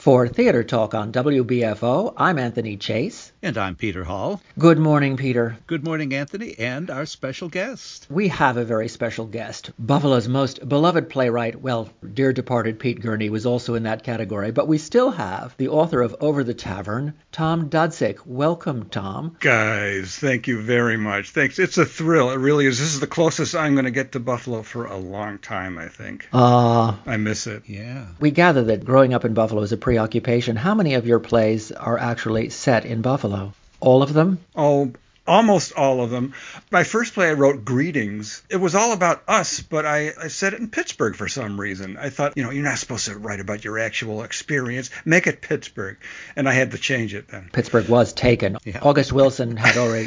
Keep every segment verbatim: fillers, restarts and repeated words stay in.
For Theater Talk on W B F O, I'm Anthony Chase. And I'm Peter Hall. Good morning, Peter. Good morning, Anthony, and our special guest. We have a very special guest. Buffalo's most beloved playwright, well, dear departed Pete Gurney was also in that category, but we still have the author of Over the Tavern, Tom Dudzik. Welcome, Tom. Guys, thank you very much. Thanks. It's a thrill. It really is. This is the closest I'm going to get to Buffalo for a long time, I think. Uh, I miss it. Yeah. We gather that growing up in Buffalo is a preoccupation. How many of your plays are actually set in Buffalo? All of them? Oh, almost all of them. My first play I wrote, Greetings, it was all about us, but I, I set it in Pittsburgh for some reason. I thought, you know, you're not supposed to write about your actual experience. Make it Pittsburgh. And I had to change it then. Pittsburgh was taken. Yeah. August Wilson had already...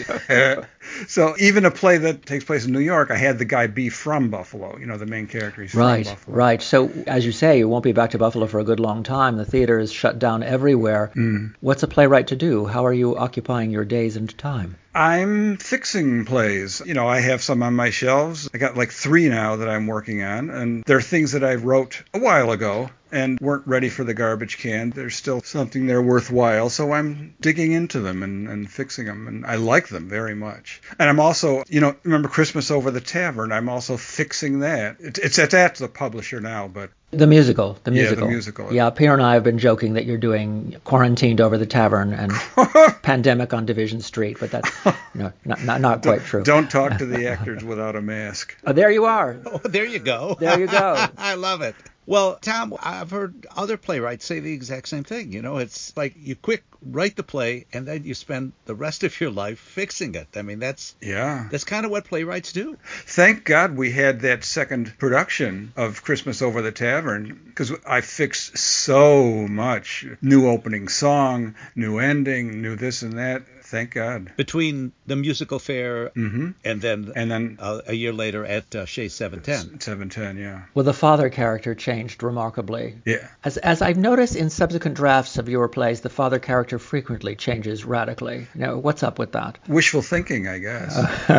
So even a play that takes place in New York, I had the guy be from Buffalo. You know, the main character is right, from Buffalo. Right, right. So, as you say, you won't be back to Buffalo for a good long time. The theater is shut down everywhere. Mm. What's a playwright to do? How are you occupying your days and time? I'm fixing plays. You know, I have some on my shelves. I got like three now that I'm working on, and they're things that I wrote a while ago and weren't ready for the garbage can. There's still something there worthwhile, so I'm digging into them and, and fixing them, and I like them very much. And I'm also, you know, remember Christmas Over the Tavern? I'm also fixing that. It, it's at that the publisher now, but... The musical, the musical. Yeah, the musical. Yeah, Pierre and I have been joking that you're doing Quarantined Over the Tavern and Pandemic on Division Street, but that's you know, not, not, not quite true. Don't talk to the actors without a mask. Oh, there you are. Oh, there you go. There you go. I love it. Well, Tom, I've heard other playwrights say the exact same thing. You know, it's like you quick write the play and then you spend the rest of your life fixing it. I mean, that's yeah, that's kind of what playwrights do. Thank God we had that second production of Christmas Over the Tavern, because I fixed so much. New opening song, new ending, new this and that. Thank God. Between the musical fair mm-hmm. and then and then uh, a year later at uh, Shea seven ten. seven ten, yeah. Well, the father character changed remarkably. Yeah. As as I've noticed in subsequent drafts of your plays, the father character frequently changes radically. Now, what's up with that? Wishful thinking, I guess.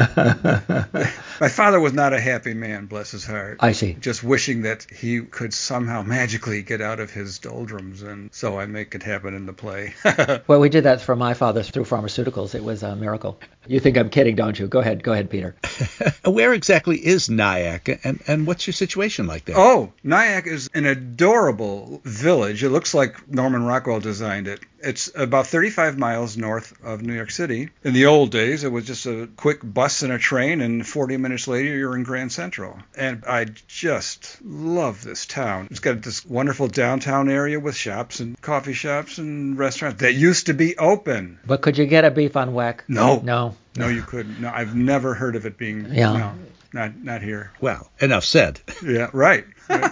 My father was not a happy man, bless his heart. I see. Just wishing that he could somehow magically get out of his doldrums, and so I make it happen in the play. Well, we did that for my father through pharmaceuticals. It was a miracle. You think I'm kidding, don't you? Go ahead. Go ahead, Peter. Where exactly is Nyack, and, and what's your situation like there? Oh, Nyack is an adorable village. It looks like Norman Rockwell designed it. It's about thirty-five miles north of New York City. In the old days, it was just a quick bus and a train, and forty minutes later, you're in Grand Central. And I just love this town. It's got this wonderful downtown area with shops and coffee shops and restaurants that used to be open. But could you get a beef on weck? No. No. No, you couldn't. No, I've never heard of it being. Yeah. No, not not here. Well, enough said. Yeah, right. right.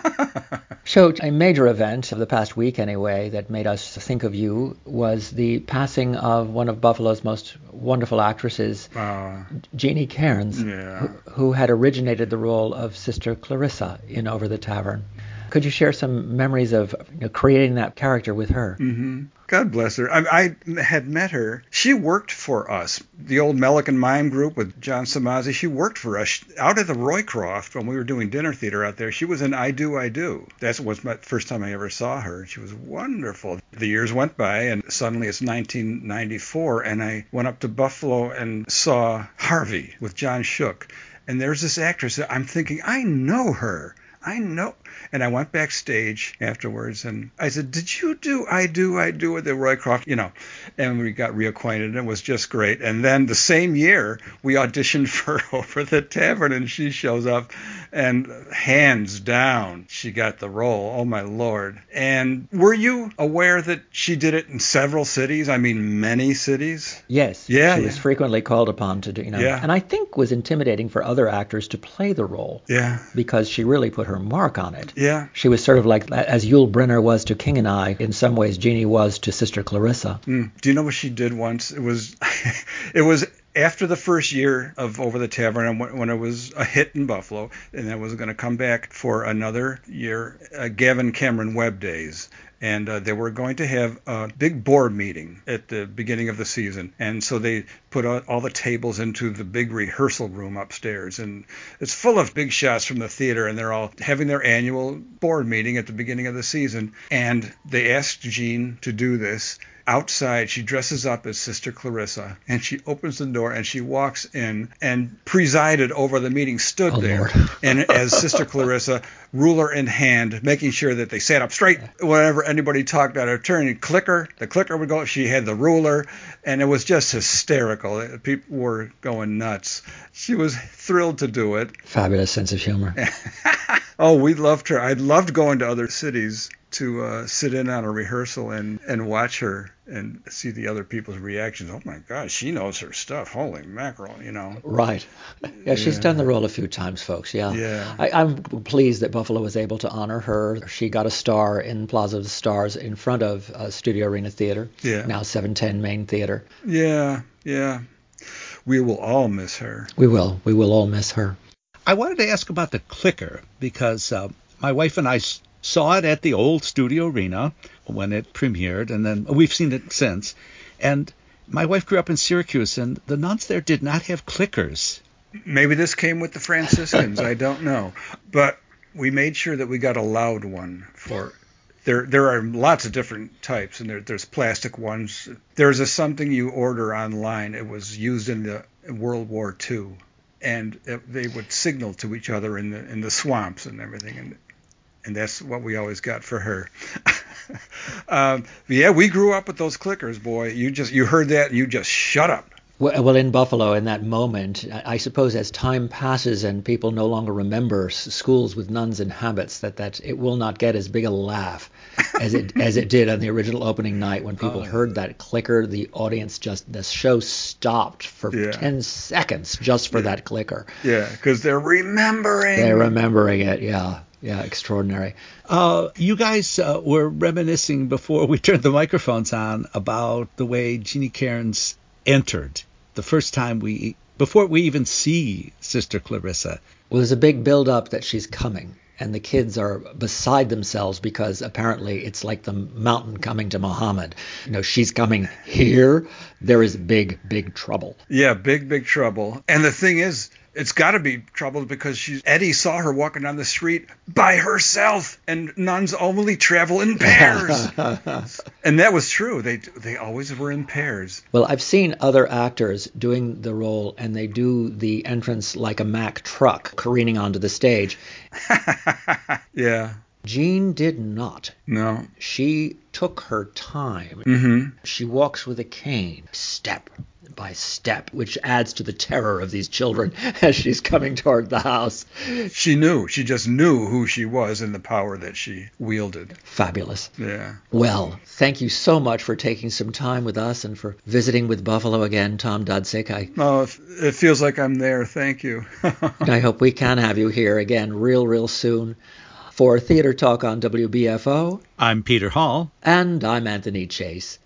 So a major event of the past week, anyway, that made us think of you was the passing of one of Buffalo's most wonderful actresses, uh, Jeannie Cairns, yeah. who, who had originated the role of Sister Clarissa in Over the Tavern. Could you share some memories of you know, creating that character with her? Mm-hmm. God bless her. I, I had met her. She worked for us, the old Melican Mime group with John Samazi. She worked for us out at the Roycroft when we were doing dinner theater out there. She was in I Do, I Do. That was my first time I ever saw her. She was wonderful. The years went by, and suddenly it's nineteen ninety-four, and I went up to Buffalo and saw Harvey with John Shook. And there's this actress that I'm thinking, I know her. I know. And I went backstage afterwards and I said, did you do I Do, I Do at the Roycroft? You know, and we got reacquainted and it was just great. And then the same year we auditioned for Over the Tavern and she shows up and hands down, she got the role. Oh, my Lord. And were you aware that she did it in several cities? I mean, many cities? Yes. Yeah. She yeah. was frequently called upon to do, you know, yeah. and I think was intimidating for other actors to play the role. Yeah. Because she really put her mark on it. Yeah. She was sort of like, as Yul Brynner was to King and I, in some ways Jeannie was to Sister Clarissa. Mm. Do you know what she did once? It was, it was after the first year of Over the Tavern, when it was a hit in Buffalo, and I was going to come back for another year, uh, Gavin Cameron Webb days. and uh, they were going to have a big board meeting at the beginning of the season. And so they put all, all the tables into the big rehearsal room upstairs, and it's full of big shots from the theater, and they're all having their annual board meeting at the beginning of the season. And they asked Jean to do this. Outside, she dresses up as Sister Clarissa, and she opens the door, and she walks in and presided over the meeting, stood oh, there, Lord. and as Sister Clarissa, ruler in hand, making sure that they sat up straight. Whenever anybody talked out of turn, clicker, the clicker would go. She had the ruler, and it was just hysterical. People were going nuts. She was thrilled to do it. Fabulous sense of humor. Oh, we loved her. I loved going to other cities to uh, sit in on a rehearsal and, and watch her and see the other people's reactions. Oh, my God, she knows her stuff. Holy mackerel, you know. Right. Yeah, she's Yeah. done the role a few times, folks. Yeah. Yeah. I, I'm pleased that Buffalo was able to honor her. She got a star in Plaza of the Stars in front of uh, Studio Arena Theater, Yeah. now seven ten Main Theater. Yeah, yeah. We will all miss her. We will. We will all miss her. I wanted to ask about the clicker because uh, my wife and I s- saw it at the old Studio Arena when it premiered, and then we've seen it since. And my wife grew up in Syracuse, and the nuns there did not have clickers. Maybe this came with the Franciscans. I don't know. But we made sure that we got a loud one for there. There are lots of different types, and there, there's plastic ones. There's a something you order online. It was used in the in World War Two, and it, they would signal to each other in the in the swamps and everything, and and that's what we always got for her. um, but yeah, we grew up with those clickers, boy. You just you heard that, and you just shut up. Well, well, in Buffalo, in that moment, I I suppose as time passes and people no longer remember s- schools with nuns in habits, that, that it will not get as big a laugh as it as it did on the original opening night when people Oh. heard that clicker. The audience just the show stopped for Yeah. ten seconds just for that clicker. Yeah, because they're remembering. They're remembering it. Yeah, yeah, extraordinary. Uh, you guys uh, were reminiscing before we turned the microphones on about the way Jeannie Cairns entered the first time we, before we even see Sister Clarissa. Well, there's a big build-up that she's coming, and the kids are beside themselves because apparently it's like the mountain coming to Muhammad. You know, she's coming here. There is big, big trouble. Yeah, big, big trouble. And the thing is, it's got to be trouble because she's, Eddie saw her walking down the street by herself, and nuns only travel in pairs. And that was true. They they always were in pairs. Well, I've seen other actors doing the role, and they do the entrance like a Mack truck careening onto the stage. Yeah. Jean did not. No. She took her time. Mm-hmm. She walks with a cane, step by step, which adds to the terror of these children as she's coming toward the house. She knew. She just knew who she was and the power that she wielded. Fabulous. Yeah. Well, thank you so much for taking some time with us and for visiting with Buffalo again, Tom Dudzik. I, Oh, it it feels like I'm there. Thank you. I hope we can have you here again real, real soon. For Theater Talk on W B F O, I'm Peter Hall. and I'm Anthony Chase.